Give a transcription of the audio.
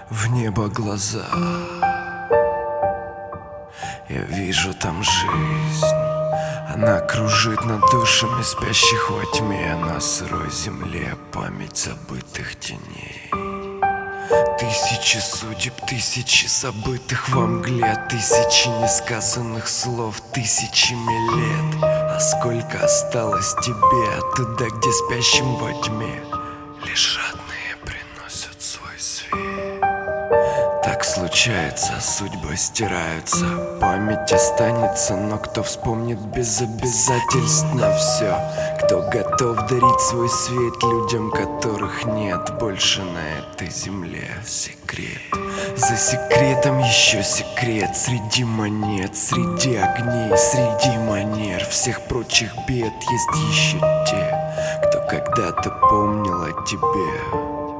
В небо глаза, я вижу там жизнь. Она кружит над душами спящих во тьме, на сырой земле память забытых теней. Тысячи судеб, тысячи забытых во мгле, тысячи несказанных слов тысячами лет. А сколько осталось тебе туда, где спящим во тьме лишь жадные приносят свой свет. Так случается, судьбы стираются, память останется, но кто вспомнит без обязательств на все? Кто готов дарить свой свет людям, которых нет больше на этой земле? Секрет за секретом, еще секрет. Среди монет, среди огней, среди манер всех прочих бед есть еще те, кто когда-то помнил о тебе.